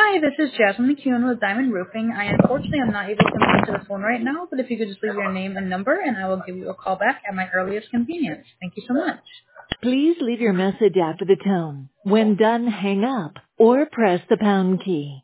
Hi, this is Jasmine McCune with Diamond Roofing. I unfortunately am not able to answer the phone right now, but if you could just leave your name and number, and I will give you a call back at my earliest convenience. Thank you so much. Please leave your message after the tone. When done, hang up or press the pound key.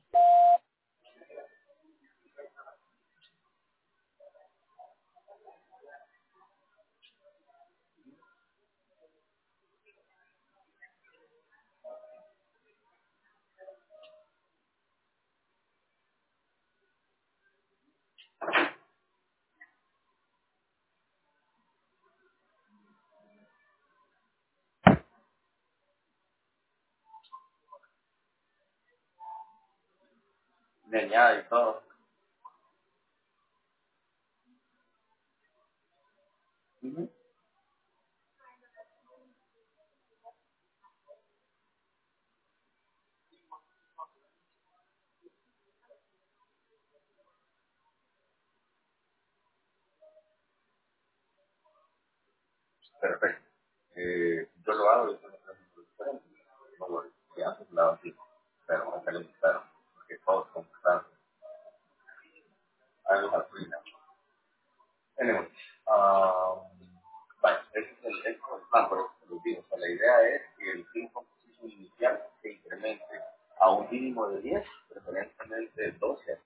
Leñada y todo. Ujú. Perfecto. Yo lo hago y eso es diferente. No lo que haces lo hago así. Pero no se pero porque todos compran algo más ruina. Anyway, bueno, ese es el plan, por eso te lo digo. O sea, la idea es que el fin composition inicial se incremente a un mínimo de 10, preferentemente 12